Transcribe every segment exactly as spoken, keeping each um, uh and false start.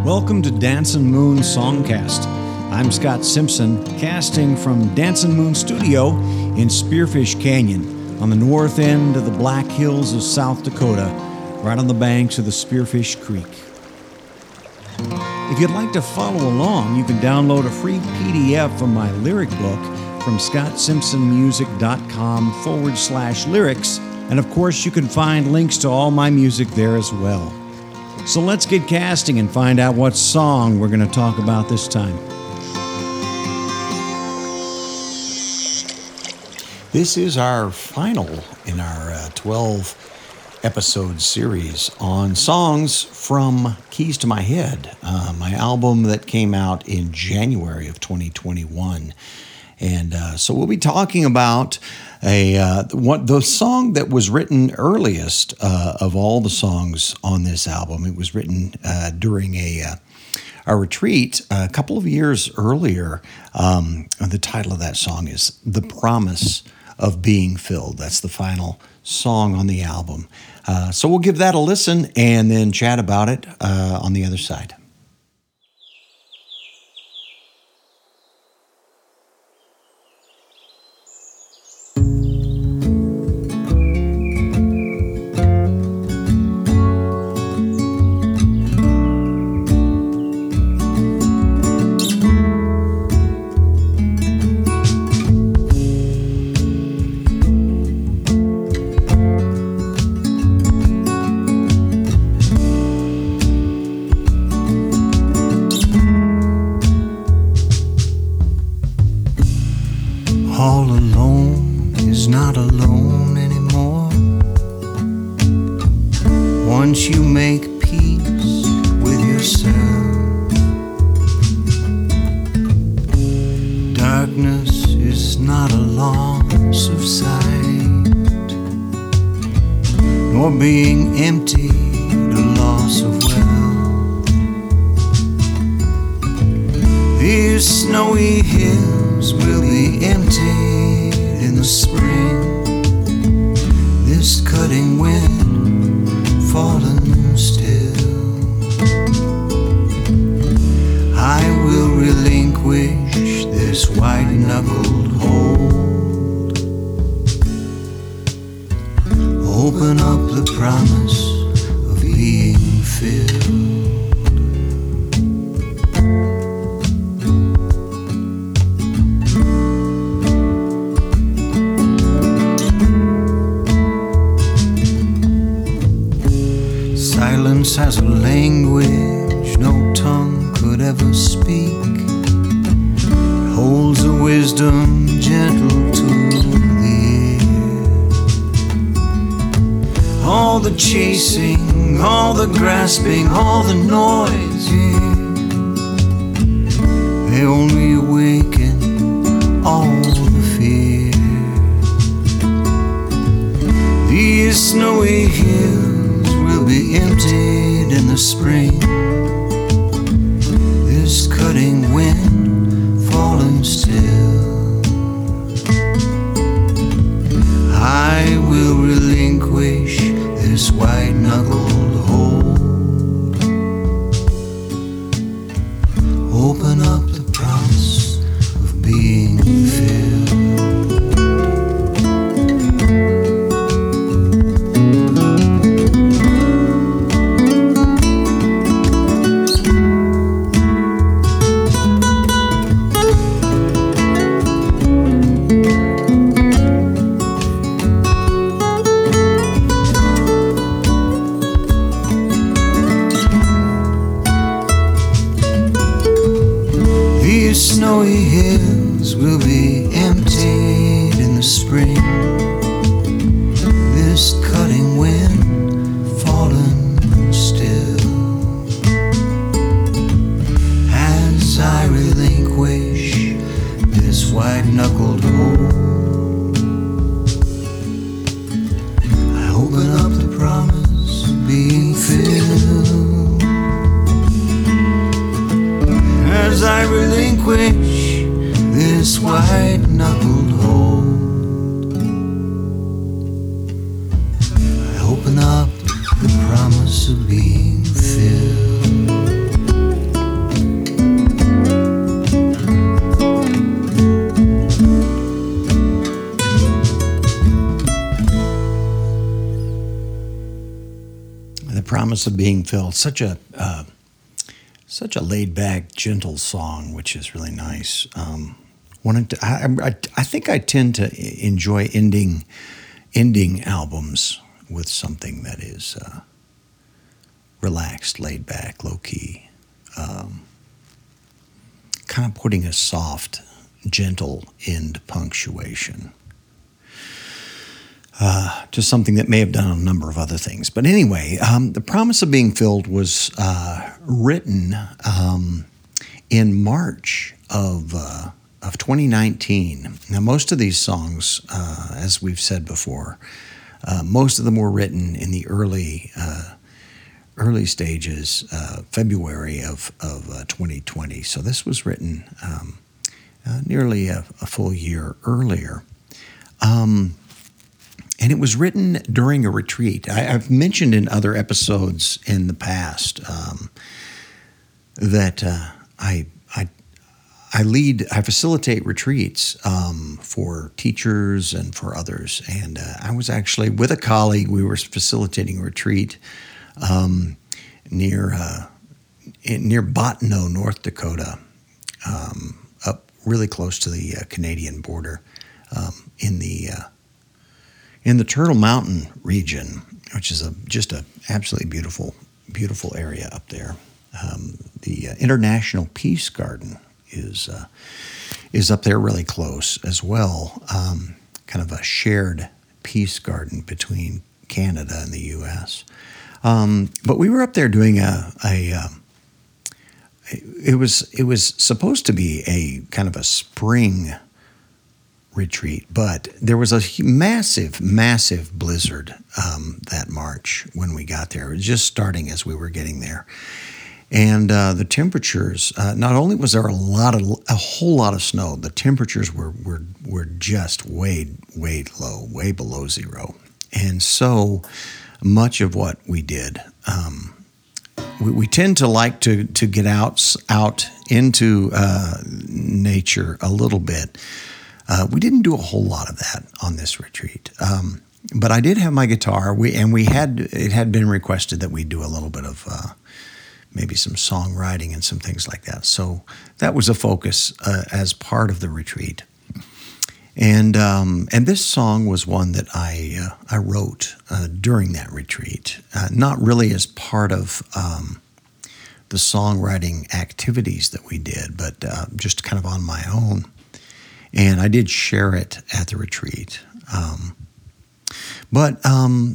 Welcome to Dancin' Moon Songcast. I'm Scott Simpson, casting from Dancin' Moon Studio in Spearfish Canyon on the north end of the Black Hills of South Dakota, right on the banks of the Spearfish Creek. If you'd like to follow along, you can download a free P D F from my lyric book from scottsimpsonmusic.com forward slash lyrics, and of course you can find links to all my music there as well. So let's get casting and find out what song we're going to talk about this time. This is our final in our uh, twelve episode series on songs from Keys to My Head, uh, my album that came out in January of twenty twenty-one. And uh, so we'll be talking about a uh, what the song that was written earliest uh, of all the songs on this album. It was written uh, during a uh, a retreat a couple of years earlier. Um, the title of that song is "The Promise of Being Filled." That's the final song on the album. Uh, so we'll give that a listen and then chat about it uh, on the other side. All alone is not alone anymore. Once you make peace with yourself, darkness is not a loss of sight, nor being empty a loss of wealth. These snowy hills will be emptied in the spring, this cutting wind fallen still. I will relinquish this white-knuckled hold, open up the promise of being filled. Silence has a language no tongue could ever speak. It holds a wisdom gentle to the ear. All the chasing, all the grasping, all the noise, yeah, they only awaken all the fear. These snowy hills will be emptied in the spring, this cutting wind fallen still. I will relinquish this white-knuckled hold, open up the promise of being filled. Snowy hills will be emptied in the spring, this cutting wind fallen still. As I relinquish this white-knuckled hold, I open up the promise of being filled. As I relinquish this white-knuckled hold, I open up the promise of being filled. Promise of Being Filled. Such a uh, such a laid back, gentle song, which is really nice. Um, wanted to, I, I, I think I tend to enjoy ending ending albums with something that is uh, relaxed, laid back, low key, um, kind of putting a soft, gentle end punctuation. Uh, to something that may have done a number of other things. But anyway, um, The Promise of Being Filled was uh, written um, in March of uh, of twenty nineteen. Now, most of these songs, uh, as we've said before, uh, most of them were written in the early uh, early stages, uh, February of, of uh, twenty twenty. So this was written um, uh, nearly a, a full year earlier. Um, And it was written during a retreat. I, I've mentioned in other episodes in the past um, that uh, I, I I lead, I facilitate retreats um, for teachers and for others. And uh, I was actually with a colleague. We were facilitating a retreat um, near uh, in, near Bottineau, North Dakota, um, up really close to the uh, Canadian border, um, in the uh, in the Turtle Mountain region, which is a just a absolutely beautiful, beautiful area up there. Um, the uh, International Peace Garden is uh, is up there really close as well. Um, kind of a shared peace garden between Canada and the U S. Um, but we were up there doing a, a uh, it was it was supposed to be a kind of a spring retreat, but there was a massive, massive blizzard um, that March when we got there. It was just starting as we were getting there. And uh, the temperatures, uh, not only was there a lot of, a whole lot of snow, the temperatures were were were just way, way low, way below zero. And so much of what we did, um, we, we tend to like to to get out, out into uh, nature a little bit. Uh, we didn't do a whole lot of that on this retreat, um, but I did have my guitar. We and we had it had been requested that we do a little bit of uh, maybe some songwriting and some things like that. So that was a focus uh, as part of the retreat. And um, and this song was one that I uh, I wrote uh, during that retreat, uh, not really as part of um, the songwriting activities that we did, but uh, just kind of on my own. And I did share it at the retreat, um, but um,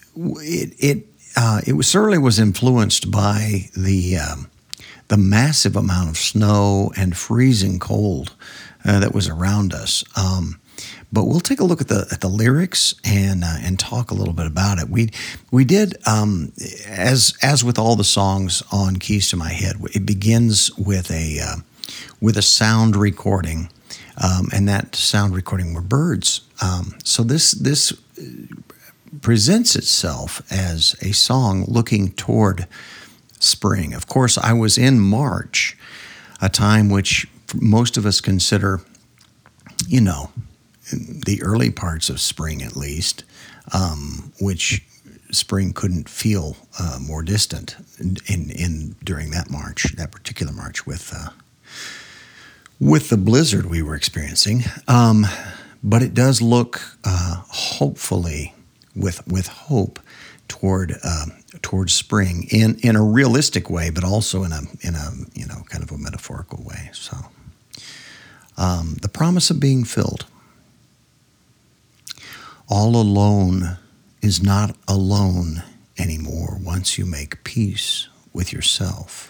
it it uh, it was certainly was influenced by the um, the massive amount of snow and freezing cold uh, that was around us. Um, but we'll take a look at the at the lyrics and uh, and talk a little bit about it. We we did um, as as with all the songs on Keys to My Head. It begins with a uh, with a sound recording. Um, and that sound recording were birds. Um, so this this presents itself as a song looking toward spring. Of course, I was in March, a time which most of us consider, you know, the early parts of spring at least, um, which spring couldn't feel uh, more distant in, in, in during that March, that particular March with. Uh, with the blizzard we were experiencing. Um, but it does look, uh, hopefully, with with hope toward uh, towards spring in, in a realistic way, but also in a in a you know kind of a metaphorical way. So, um, the promise of being filled. All alone is not alone anymore once you make peace with yourself.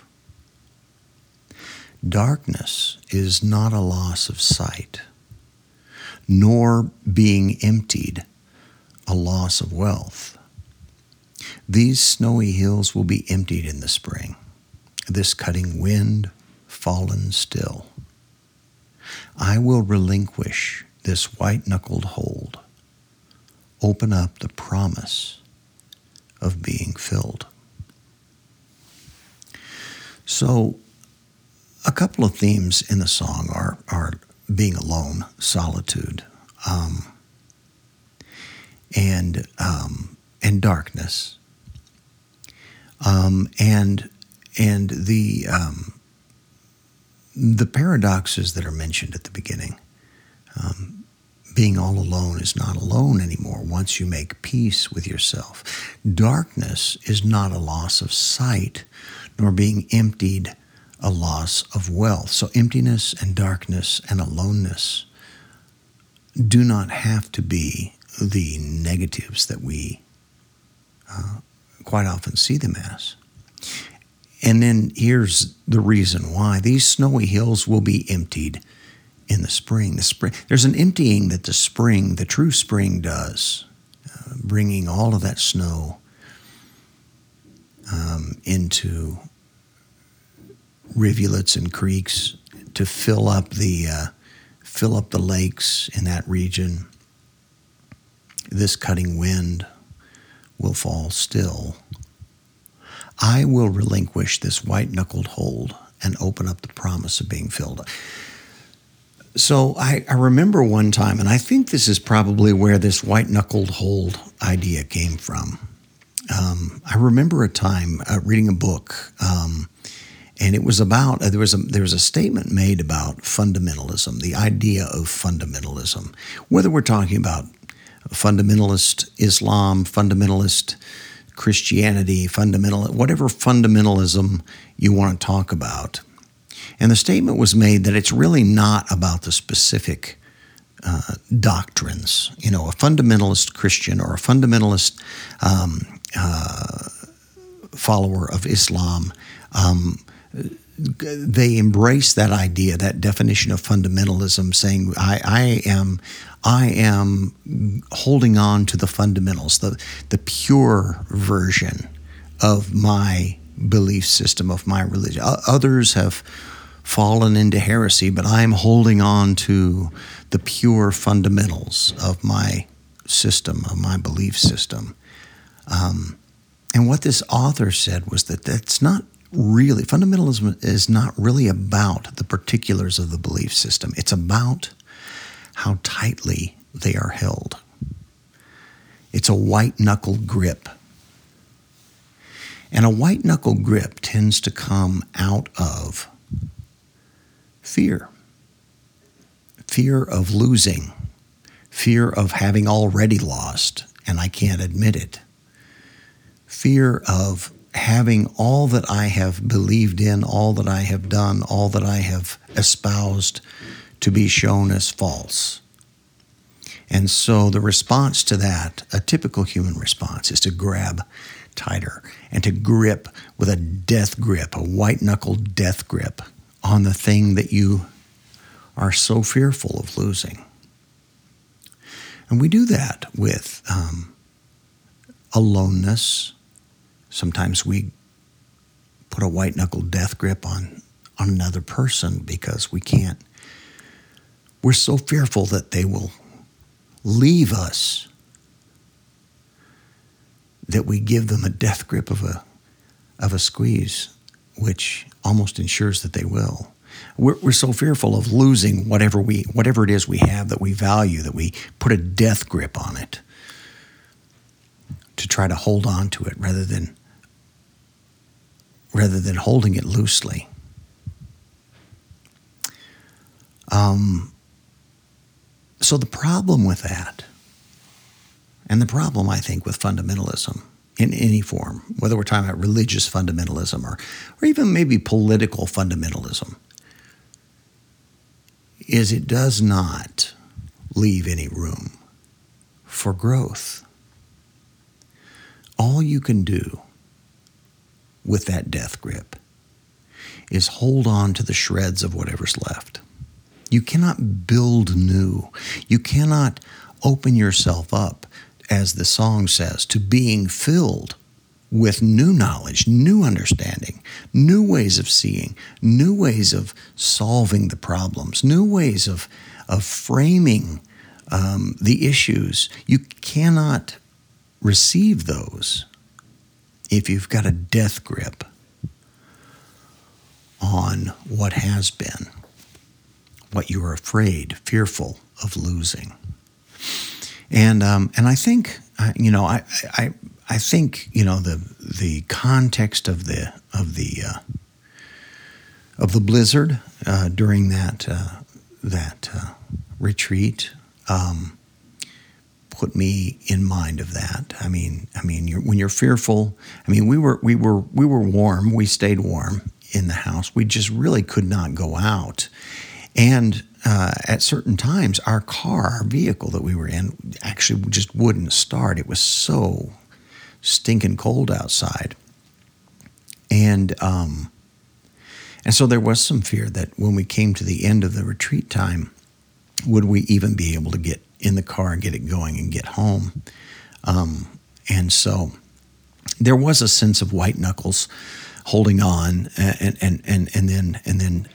Darkness is not a loss of sight, nor being emptied a loss of wealth. These snowy hills will be emptied in the spring, this cutting wind fallen still. I will relinquish this white-knuckled hold, open up the promise of being filled. So, a couple of themes in the song are are being alone, solitude, um, and um, and darkness. Um, and and the um, the paradoxes that are mentioned at the beginning. Um, being all alone is not alone anymore once you make peace with yourself. Darkness is not a loss of sight, nor being emptied a loss of wealth. So emptiness and darkness and aloneness do not have to be the negatives that we uh, quite often see them as. And then here's the reason why. These snowy hills will be emptied in the spring. The spring, there's an emptying that the spring, the true spring does, uh, bringing all of that snow um, into rivulets and creeks to fill up the uh, fill up the lakes in that region. This cutting wind will fall still. I will relinquish this white-knuckled hold and open up the promise of being filled. So I, I remember one time, and I think this is probably where this white-knuckled hold idea came from. Um, I remember a time uh, reading a book, um, and it was about uh, there was a there was a statement made about fundamentalism, the idea of fundamentalism. Whether we're talking about fundamentalist Islam, fundamentalist Christianity, fundamental whatever fundamentalism you want to talk about. And the statement was made that it's really not about the specific uh, doctrines. You know, a fundamentalist Christian or a fundamentalist um, uh, follower of Islam, um, they embrace that idea, that definition of fundamentalism, saying, I, I am I am holding on to the fundamentals, the, the pure version of my belief system, of my religion. Others have fallen into heresy, but I'm holding on to the pure fundamentals of my system, of my belief system. Um, and what this author said was that that's not really, fundamentalism is not really about the particulars of the belief system. It's about how tightly they are held. It's a white-knuckled grip. And a white-knuckle grip tends to come out of fear. Fear of losing. Fear of having already lost, and I can't admit it. Fear of having all that I have believed in, all that I have done, all that I have espoused to be shown as false. And so the response to that, a typical human response, is to grab tighter and to grip with a death grip, a white-knuckled death grip on the thing that you are so fearful of losing. And we do that with um, aloneness. Sometimes we put a white-knuckled death grip on, on another person because we can't. We're so fearful that they will leave us that we give them a death grip of a of a squeeze, which almost ensures that they will. We're, we're so fearful of losing whatever we whatever it is we have that we value that we put a death grip on it to try to hold on to it rather than rather than holding it loosely. Um. So the problem with that, and the problem, I think, with fundamentalism in any form, whether we're talking about religious fundamentalism or, or even maybe political fundamentalism, is it does not leave any room for growth. All you can do with that death grip is hold on to the shreds of whatever's left. You cannot build new. You cannot open yourself up, as the song says, to being filled with new knowledge, new understanding, new ways of seeing, new ways of solving the problems, new ways of, of framing um, the issues. You cannot receive those if you've got a death grip on what has been, what you are afraid, fearful of losing. And um, and I think, uh, you know, I, I I think you know the the context of the of the uh, of the blizzard uh, during that uh, that uh, retreat um, put me in mind of that. I mean, I mean, you're, when you're fearful, I mean, we were we were we were warm. We stayed warm in the house. We just really could not go out, and uh, at certain times, our car, our vehicle that we were in, actually just wouldn't start. It was so stinking cold outside, and um, and so there was some fear that when we came to the end of the retreat time, would we even be able to get in the car and get it going and get home? Um, and so there was a sense of white knuckles, holding on, and and and and then and then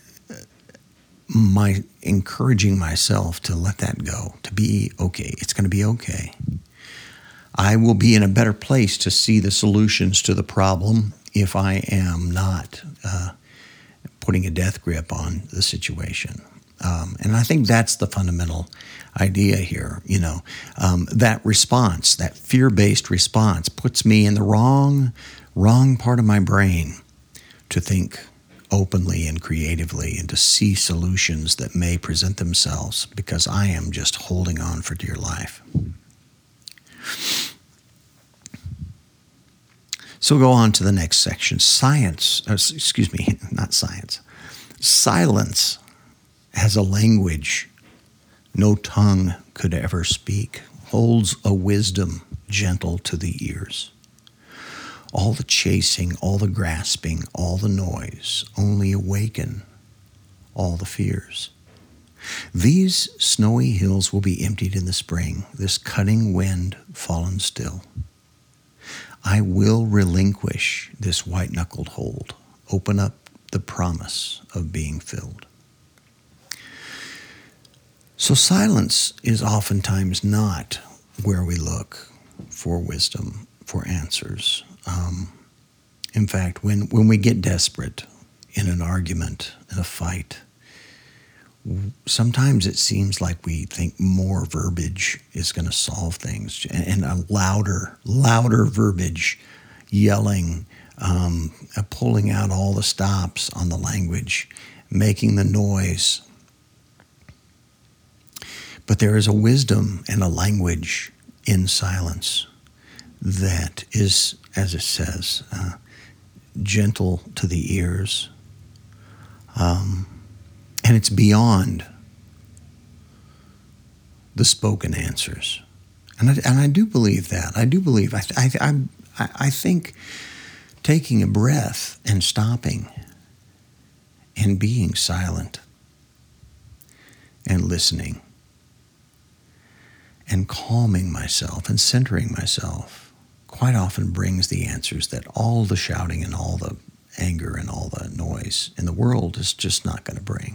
my encouraging myself to let that go, to be okay. It's going to be okay. I will be in a better place to see the solutions to the problem if I am not uh, putting a death grip on the situation. Um, and I think that's the fundamental idea here. You know, um, that response, that fear-based response, puts me in the wrong, wrong part of my brain to think openly and creatively and to see solutions that may present themselves because I am just holding on for dear life. So go on to the next section. Science, uh, excuse me, not science. Silence has a language no tongue could ever speak, holds a wisdom gentle to the ears. All the chasing, all the grasping, all the noise only awaken all the fears. These snowy hills will be emptied in the spring, this cutting wind fallen still. I will relinquish this white-knuckled hold, open up the promise of being filled. So silence is oftentimes not where we look for wisdom, for answers. Um, in fact, when, when we get desperate in an argument, in a fight, sometimes it seems like we think more verbiage is going to solve things, and a louder, louder verbiage, yelling, um, pulling out all the stops on the language, making the noise. But there is a wisdom and a language in silence that is, as it says, uh, gentle to the ears. Um, and it's beyond the spoken answers. And I, and I do believe that. I do believe. I, I, I, I think taking a breath and stopping and being silent and listening and calming myself and centering myself quite often brings the answers that all the shouting and all the anger and all the noise in the world is just not going to bring.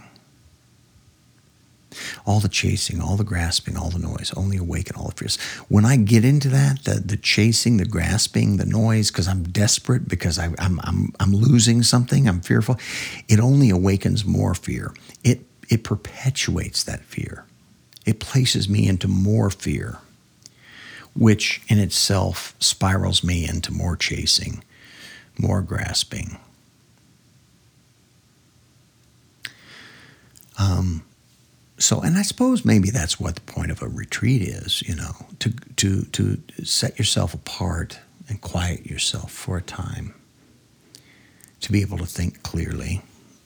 All the chasing, all the grasping, all the noise only awaken all the fears. When I get into that, the, the chasing, the grasping, the noise, because I'm desperate, because I, I'm I'm I'm losing something, I'm fearful, it only awakens more fear. It it perpetuates that fear. It places me into more fear, which in itself spirals me into more chasing, more grasping. Um, so, and I suppose maybe that's what the point of a retreat is, you know, to to to set yourself apart and quiet yourself for a time, to be able to think clearly.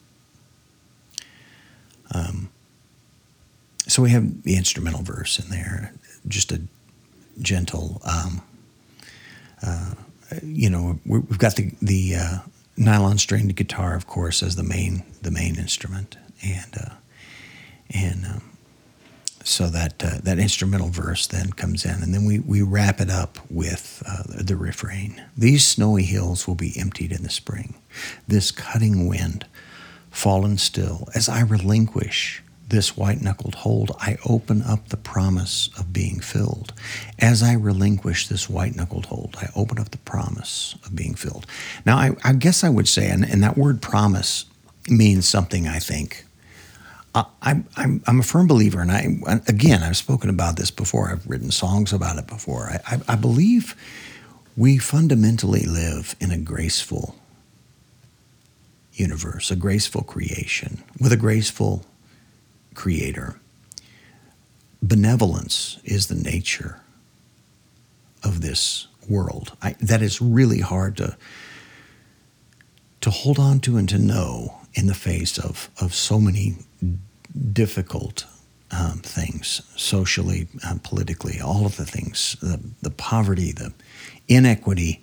Um, so we have the instrumental verse in there, just a gentle, um, uh, you know, we've got the the uh, nylon stringed guitar, of course, as the main the main instrument, and uh, and um, so that uh, that instrumental verse then comes in, and then we we wrap it up with uh, the, the refrain. These snowy hills will be emptied in the spring, this cutting wind fallen still. As I relinquish this white-knuckled hold, I open up the promise of being filled. As I relinquish this white-knuckled hold, I open up the promise of being filled. Now, I, I guess I would say, and, and that word promise means something, I think. Uh, I'm, I'm, I'm a firm believer, and I again, I've spoken about this before. I've written songs about it before. I, I, I believe We fundamentally live in a graceful universe, a graceful creation, with a graceful creator. Benevolence is the nature of this world. I, that is really hard to to hold on to and to know in the face of, of so many difficult um, things, socially, um, politically, all of the things, the, the poverty, the inequity.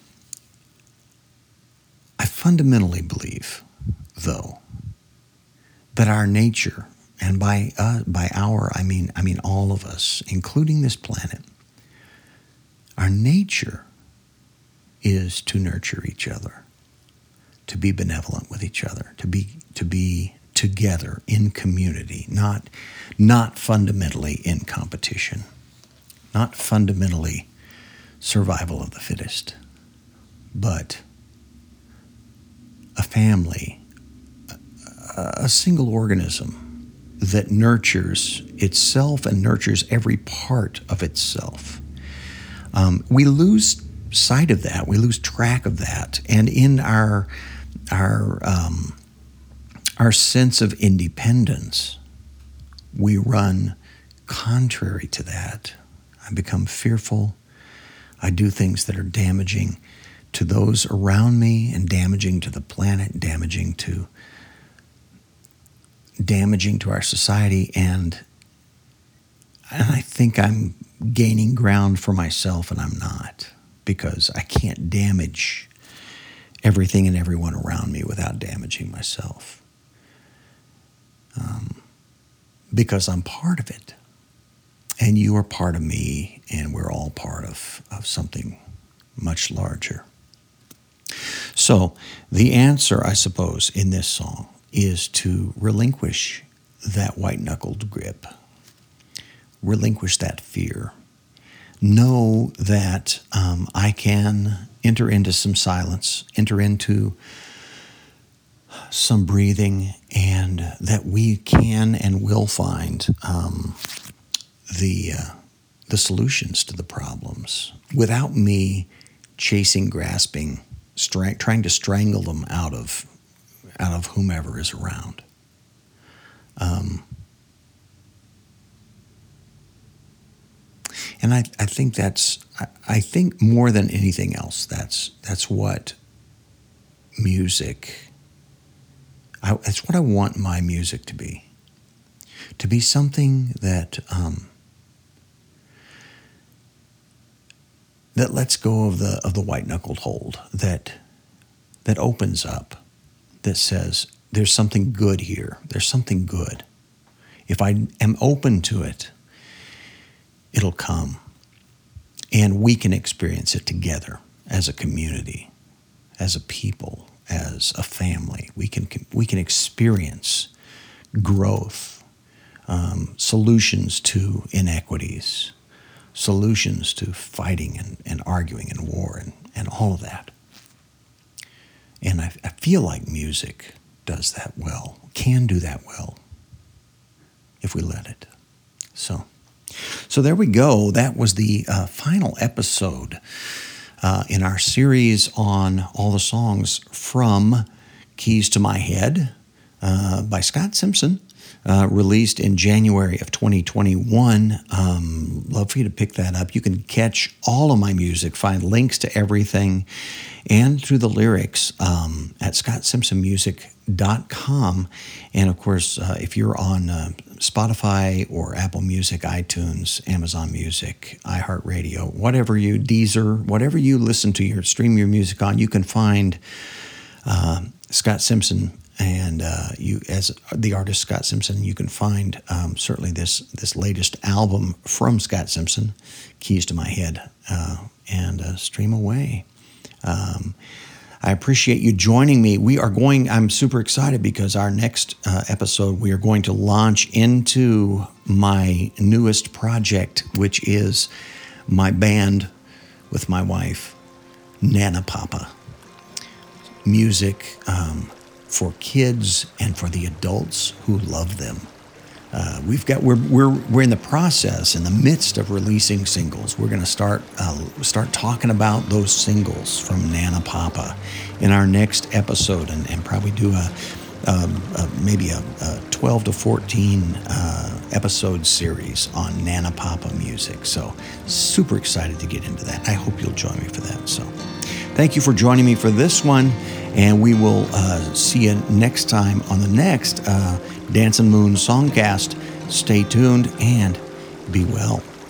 I fundamentally believe, though, that our nature, and by uh, by our I mean I mean all of us, including this planet, our nature is to nurture each other, to be benevolent with each other, to be to be together in community, not not fundamentally in competition, not fundamentally survival of the fittest, but a family, a, a single organism that nurtures itself and nurtures every part of itself. Um, we lose sight of that. We lose track of that, and in our our um, our sense of independence, we run contrary to that. I become fearful. I do things that are damaging to those around me and damaging to the planet, damaging to damaging to our society, and and I think I'm gaining ground for myself, and I'm not, because I can't damage everything and everyone around me without damaging myself, um, because I'm part of it, and you are part of me, and we're all part of, of something much larger. So the answer, I suppose, in this song is to relinquish that white-knuckled grip, relinquish that fear. Know that um, I can enter into some silence, enter into some breathing, and that we can and will find um, the uh, the solutions to the problems without me chasing, grasping, stra- trying to strangle them out of out of whomever is around. Um, And I, I think that's, I, I think more than anything else, that's that's what music, I, that's what I want my music to be. To be something that um, that lets go of the of the white-knuckled hold, that that opens up, that says, there's something good here. There's something good. If I am open to it, it'll come, and we can experience it together as a community, as a people, as a family. We can we can experience growth, um, solutions to inequities, solutions to fighting and, and arguing and war and, and all of that. And I, I feel like music does that well, can do that well, if we let it. So. So there we go. That was the uh, final episode uh, in our series on all the songs from Keys to My Head uh, by Scott Simpson, uh, released in January of twenty twenty-one. Um, love for you to pick that up. You can catch all of my music, find links to everything, and through the lyrics um, at scott simpson music dot com. And of course, uh, if you're on uh, Spotify or Apple Music, iTunes, Amazon Music, iHeartRadio, whatever you, Deezer, whatever you listen to your stream your music on, you can find uh, Scott Simpson, and uh, you, as the artist Scott Simpson, you can find um, certainly this this latest album from Scott Simpson, Keys to My Head, uh, and uh, stream away. Um, I appreciate you joining me. We are going, I'm super excited because our next uh, episode, we are going to launch into my newest project, which is my band with my wife, Nana Papa. Music um, for kids and for the adults who love them. Uh, we've got we're we're we're in the process, in the midst of releasing singles. We're going to start uh, start talking about those singles from Nana Papa in our next episode, and, and probably do a, um, a maybe a, a twelve to fourteen uh, episode series on Nana Papa music. So super excited to get into that. I hope you'll join me for that. So thank you for joining me for this one, and we will uh, see you next time on the next uh, Dancing Moon Songcast. Stay tuned and be well.